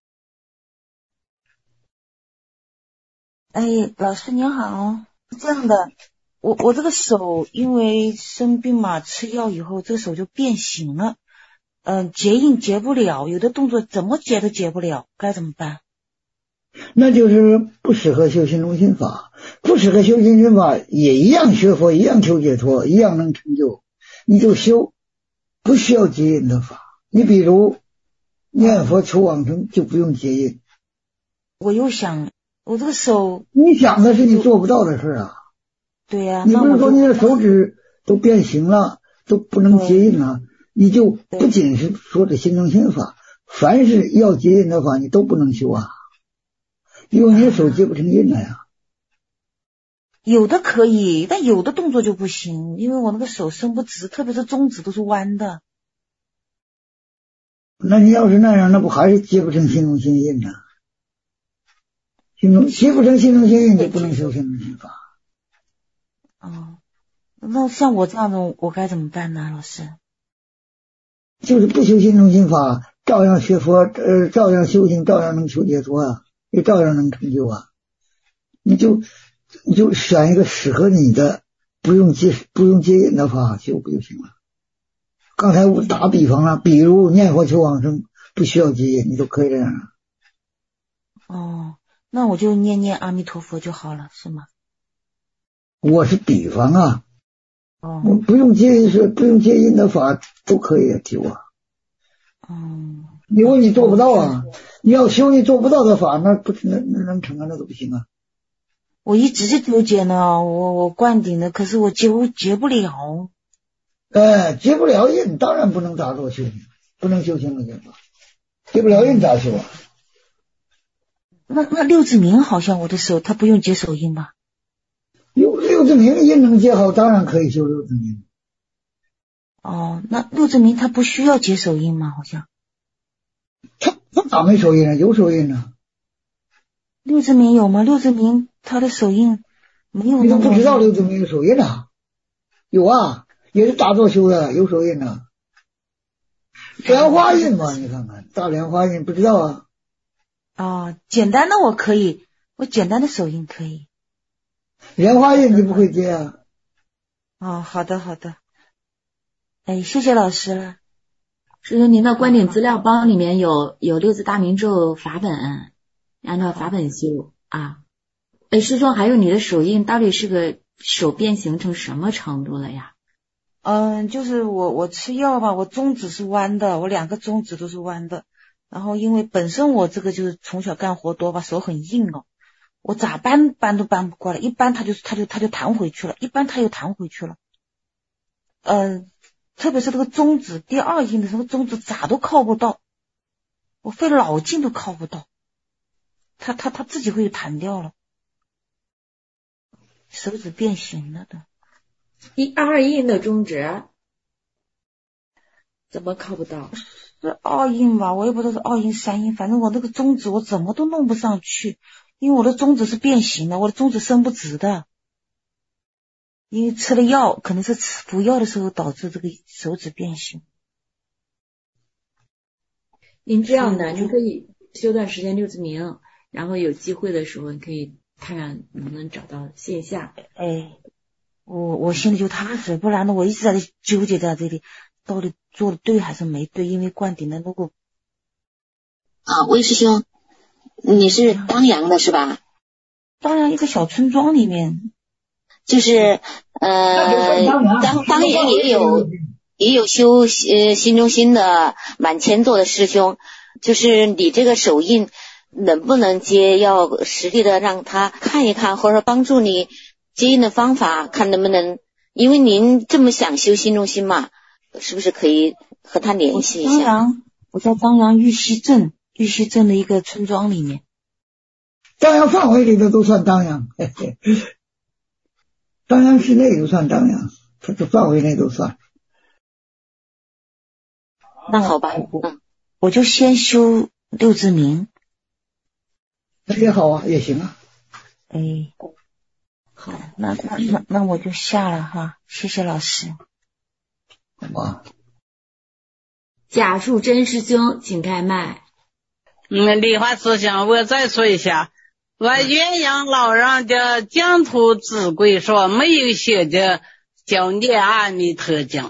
哎，老师您好，是这样的，我我这个手因为生病嘛，吃药以后这个手就变形了，嗯、呃，结印结不了，有的动作怎么结都结不了，该怎么办？ 那就是不适合修心中心法，不适合修心中心法也一样学佛，一样求解脱，一样能成就，你就修不需要结印的法。你比如念佛求往生就不用结印。 我又想我这个手， 你想的是你做不到的事啊。 对呀、啊， 你不是说你的手指都变形了，都不能结印了，你就不仅是说这心中心法，凡是要结印的法你都不能修啊，因为你的手结不成印了呀。 有的可以，但有的动作就不行，因为我那个手伸不直，特别是中指都是弯的。 那你要是那样，那不还是结不成心中心印呢？心中结不成心中心印就不能修心中心法。 哦，那像我这样的我该怎么办呢，老师？ 就是不修心中心法，照样学佛，呃，照样修行，照样能求解脱啊，也照样能成就啊。你就你就选一个适合你的，不用接不用接引的法修不就行了？刚才我打比方了，比如念佛求往生，不需要接引，你都可以这样。 哦，那我就念念阿弥陀佛就好了，是吗？ 我是比方啊， 哦， 我不用接引是不用接引的法都可以修啊。 嗯， 因为你做不到啊，你要修你做不到的法，那不那那能成啊？那都不行啊。 我一直就纠结呢，我我灌顶的，可是我结结不了。 哎，结不了印，当然不能打坐修行，不能修行了，就结不了印咋修啊？ 那那六字明好像我的手他不用结手印吧？ 六六字明印能结好，当然可以修六字明。 哦，那六字明他不需要结手印吗？好像他他咋没手印啊？有手印呢。 六字明有吗？六字明他的手印没有。 你都不知道六字明有手印啊？有啊，也是打坐修的，有手印呢。莲花印嘛，你看看大莲花印不知道啊？ 哦，简单的我可以，我简单的手印可以。 莲花印你不会接啊？ 哦，好的好的。哎，谢谢老师了。 师兄，您的观点资料包里面有有六字大明咒法本，按照法本修啊。哎，师兄，还有你的手印到底是个手变形成什么程度了呀？ 嗯，就是我我吃药吧，我中指是弯的，我两个中指都是弯的。然后因为本身我这个就是从小干活多吧，手很硬哦，我咋搬搬都搬不过来，一搬它就它就它就弹回去了，一搬它又弹回去了。嗯，特别是这个中指第二印的时候，中指咋都靠不到，我费老劲都靠不到，它它它自己会弹掉了，手指变形了的。 一二印的中指怎么靠不到？ 是二印吧，我也不知道是二印三印，反正我那个中指我怎么都弄不上去，因为我的中指是变形的，我的中指伸不直的，因为吃了药，可能是吃服药的时候导致这个手指变形。 您这样的，你可以修段时间六字明，然后有机会的时候，你可以看看能不能找到线下。 哎，我我心里就踏实，不然呢，我一直在这纠结在这里，到底做的对还是没对？因为灌顶的如果啊，魏师兄，你是当阳的是吧？ 当阳一个小村庄里面， 就是呃，当当阳也有。也有修呃心中心的满千座的师兄，就是你这个手印能不能接，要实地的让他看一看，或者帮助你接印的方法，看能不能，因为您这么想修心中心嘛，是不是可以和他联系一下？ 当阳，我在当阳玉溪镇，玉溪镇的一个村庄里面， 当阳范围里的都算当阳，嘿嘿，当阳市内都算当阳，它这范围内都算。 那好吧，嗯， 我就先修六字明， 那也好啊，也行啊。 哎，好，那那那那我就下了哈，谢谢老师。 好吧。 贾树真师兄，请开麦。 嗯，梨花师兄，我再说一下，我鸳鸯老人的净土之规说没有写的叫念阿弥陀经。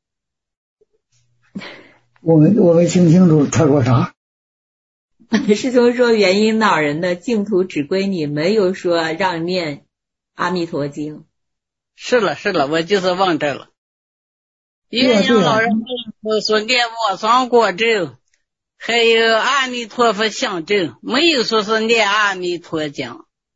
我没我没听清楚他说啥。 师兄说元音老人的净土指归你，没有说让念阿弥陀经。 是了是了，我就是忘这了。元音老人我说念无上果咒，还有阿弥陀佛相咒，没有说是念阿弥陀经。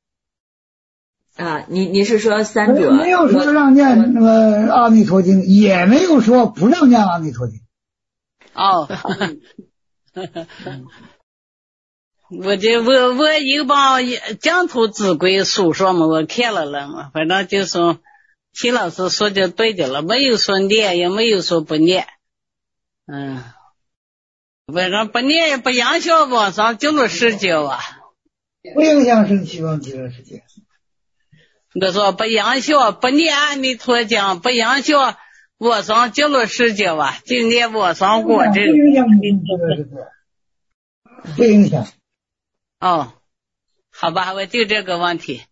啊，你你是说三者？ 没有说让念那个阿弥陀经，也没有说不让念阿弥陀经。 哦，我这我我有帮净土之规书说嘛，我看了了嘛，反正就说齐老师说的对的了，没有说念，也没有说不念，嗯，反正不念也不影响往上极乐世界啊， 不影响升西方极乐世界。 我说不影响，不念阿弥陀经，不影响我上极乐世界吧，今年我上过这不影响，不影响。 哦，好吧，我就这个问题。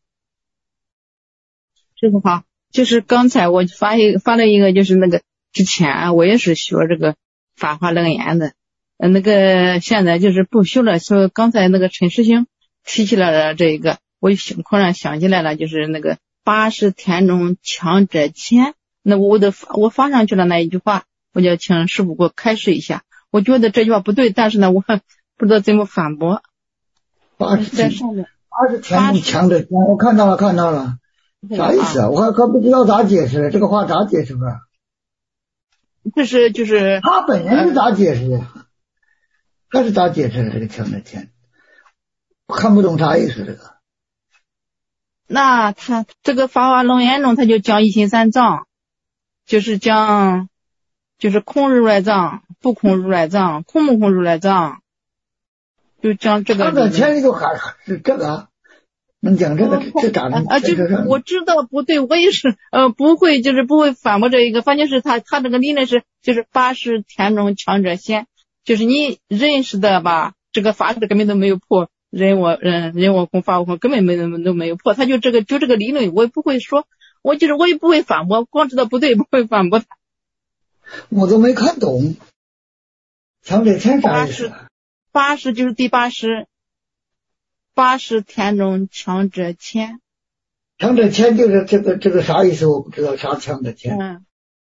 师傅好，就是刚才我发一发了一个，就是那个之前我也是学这个法华楞严的，呃，那个现在就是不修了。说刚才那个陈师兄提起来了这个，我突然想起来了，就是那个八十田中强者千。那我的我发上去了那一句话，我就请师傅给我开示一下。我觉得这句话不对，但是呢，我不知道怎么反驳。 八十在上面， 八十田中强者千，我看到了，看到了，啥意思啊？我还可不知道咋解释，这个话咋解释吧？ 这是就是他本人是咋解释的？他是咋解释的这个强者千？我看不懂啥意思这个。 那他这个法华楞严中，他就讲一心三藏。就是讲，就是空如来藏，不空如来藏，空不空如来藏，就讲这个。 他在前里头还是这个，能讲这个，这咋能？ 啊，就是我知道不对，我也是呃不会，就是不会反驳这一个，反正是他他这个理论是就是八十田中强者先，就是你认识的吧，这个法师根本都没有破，人我人人我空法我空根本没都没有破，他就这个就这个理论，我也不会说。我就是我也不会反驳，光知道不对不会反驳他。 我都没看懂，强者千啥意思？ 八十就是第八十，八十田中强者千。 强者千就是这个这个啥意思？我不知道啥强者千。 嗯。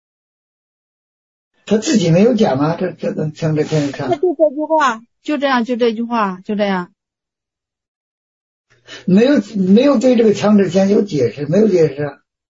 他自己没有讲啊，这这个强者千是啥？ 他就这句话，就这样，就这句话，就这样。 没有没有对这个强者千有解释，没有解释。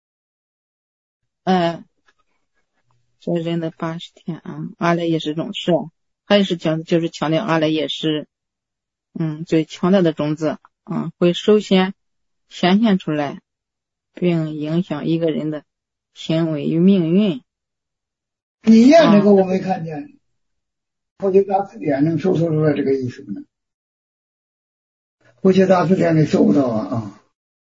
嗯，这人的八十天啊，阿赖耶识种是，还是讲就是强调阿赖耶识，嗯，最强大的种子啊，会首先显现出来，并影响一个人的行为与命运。 你念这个我没看见，佛学大词典能搜索出来这个意思吗？佛学大词典里搜不到啊啊！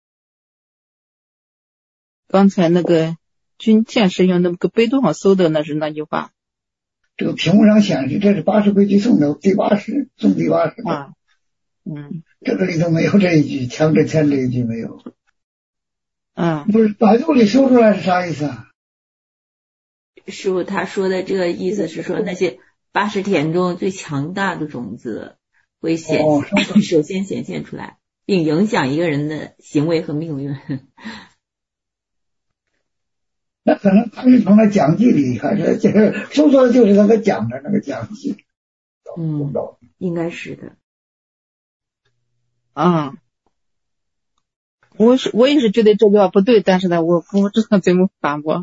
刚才那个军舰师兄那个百度上搜的那是那句话。 这个屏幕上显示这是八十规矩颂的第八十，颂第八十啊。嗯， 这个里头没有这一句，强制签这一句没有。 嗯， 不是百度里搜出来是啥意思啊？ 师傅他说的这个意思是说，那些八十田中最强大的种子会显、哦、首先显现出来，并影响一个人的行为和命运。 那可能还是从那讲记里，还是就是搜索的就是那个讲的那个讲记。 嗯，应该是的。 啊，我是我也是觉得这句话不对，但是呢，我不知道怎么反驳。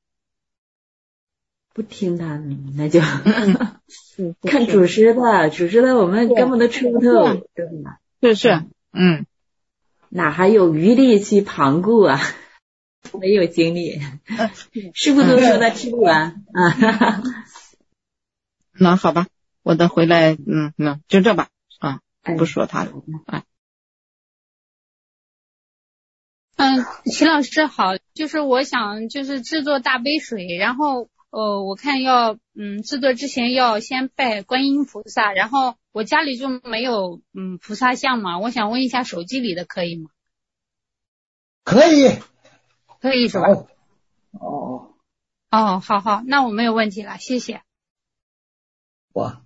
不听他的，那就看主师的，主师的我们根本都吃不透，对吧？ 是是，嗯， 哪还有余力去旁顾啊？没有精力，师傅都说他吃不完啊。 那好吧，我等回来，嗯，那就这吧，啊，不说他了，哎。 嗯，齐老师好，就是我想就是制作大杯水，然后呃，我看要嗯制作之前要先拜观音菩萨，然后我家里就没有嗯菩萨像嘛，我想问一下手机里的可以吗？ 可以， 可以是吧？ 哦哦，好好，那我没有问题了，谢谢。 哇，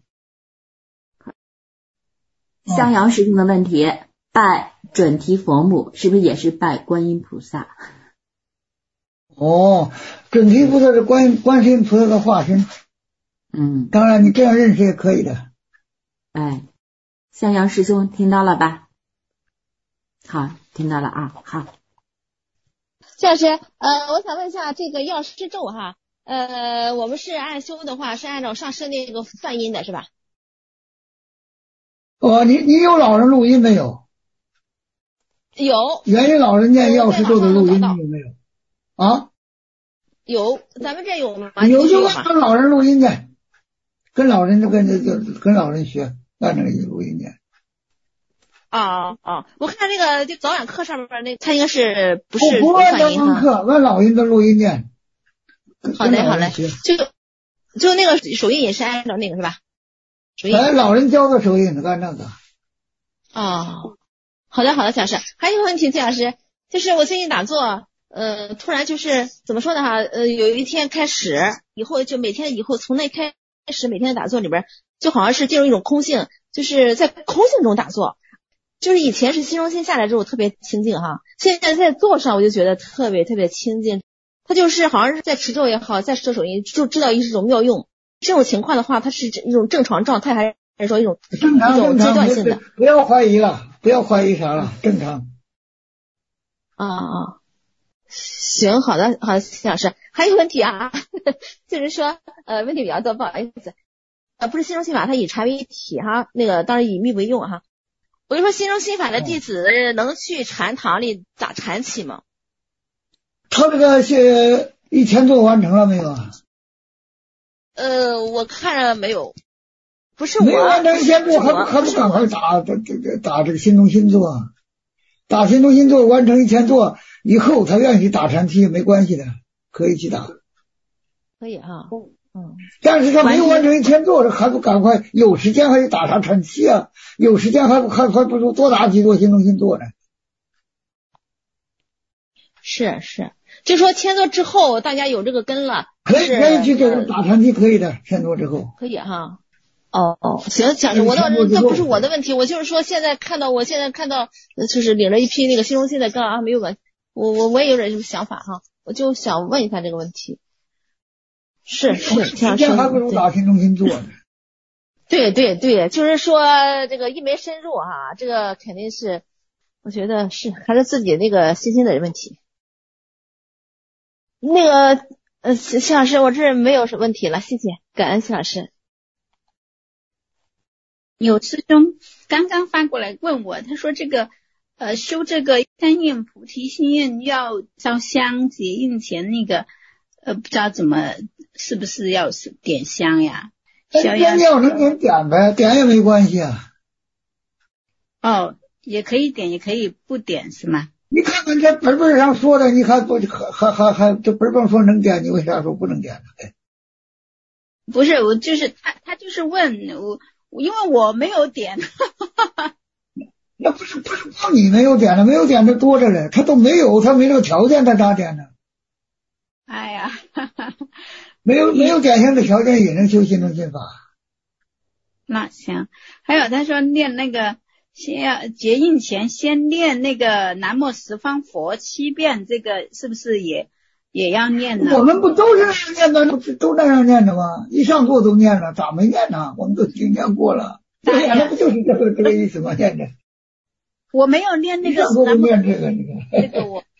襄阳师兄的问题，拜准提佛母是不是也是拜观音菩萨？ 哦，准提菩萨是观观世音菩萨的化身。 嗯， 当然你这样认识也可以的。 哎，襄阳师兄听到了吧？好，听到了啊，好。 谢老师，呃，我想问一下这个药师咒哈，呃，我们是按修的话是按照上师那个梵音的是吧？ 哦，你你有老人录音没有？ 有。 原因老人念药师咒的录音有没有？啊？ 有，咱们这有吗？ 有就跟老人录音念，跟老人就跟就就跟老人学，按那个录音念。 啊啊！我看那个就早晚课上面那，他应该是不是不按早晚课，按老人的录音念。 好嘞好嘞，就就那个手印也是按照那个是吧？手印。 哎，老人教的手印按那个。 哦，好的好的，小师。还有一个问题，季老师，就是我最近打坐，呃，突然就是怎么说呢哈，呃，有一天开始以后就每天以后从那开始每天的打坐里边，就好像是进入一种空性，就是在空性中打坐。就是以前是心中心下来之后特别清静哈，现在在坐上我就觉得特别特别清静。他就是好像是在持咒也好，在持手印就知道一种妙用。这种情况的话，它是一种正常状态，还是说一种正常一种阶段性的？ 不要怀疑了，不要怀疑啥了，正常。 啊啊，行，好的好的，谢老师。还有问题啊，就是说呃问题比较多，不好意思。呃，不是心中心法，它以禅为体哈，那个当然以密为用哈。我就说心中心法的弟子能去禅堂里打禅期吗？ 他这个是一千座完成了没有啊？ 呃，我看着没有，不是我没完成一千座，还不还不赶快打这这个打这个心中心座，打心中心座完成一千座以后，他愿意打禅期没关系的，可以去打。 可以哈。嗯， 但是他没有完成一千座，还不赶快有时间还得打啥禅期啊？有时间还不还还不如多打几座心中心座呢？ 是是，就说千座之后，大家有这个根了， 可以可以去给他打禅期，可以的，千座之后可以哈。哦哦，行，讲师，我倒这不是我的问题，我就是说现在看到我现在看到就是领着一批那个心中心的根啊，没有问，我我我也有点什么想法哈，我就想问一下这个问题。是是， 时间还不如打心中心座呢。 对对对，就是说这个一没深入哈，这个肯定是，我觉得是还是自己那个信心的问题。那个呃，谢老师，我这没有什么问题了，谢谢，感恩谢老师。 有师兄刚刚发过来问我，他说这个呃修这个三愿菩提心愿要烧香结印前那个呃，不知道怎么，是不是要点香呀？ 那点要能点点呗，点也没关系啊。 哦，也可以点，也可以不点，是吗？ 你看看这本本上说的，你看不还还还还这本本说能点，你为啥说不能点呢？ 不是，我就是他，他就是问我，因为我没有点。 那不是不是光你没有点了，没有点的多着嘞，他都没有，他没这个条件，他咋点呢？ 哎呀， 没有没有点香的条件也能修心中心法。 那行，还有他说念那个先要结印前先念那个南无十方佛七遍，这个是不是也也要念呢？ 我们不都是那样念的，不都那样念的吗？一上座都念了，咋没念呢？我们都已经念过了。对呀，那不就是这个这个意思吗？念的。 我没有念那个上座都念这个，你看这个我。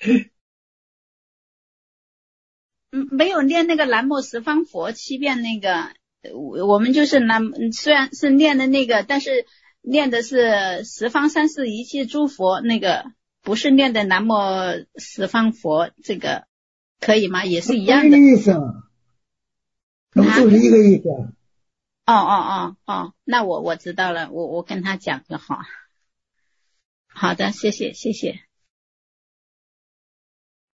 嗯，没有念那个南无十方佛七遍那个，我们就是南虽然是念的那个，但是念的是十方三世一切诸佛那个，不是念的南无十方佛，这个可以吗？也是一样的。 一个意思，那不就是一个意思？ 哦哦哦哦，那我我知道了，我我跟他讲就好。好的，谢谢谢谢。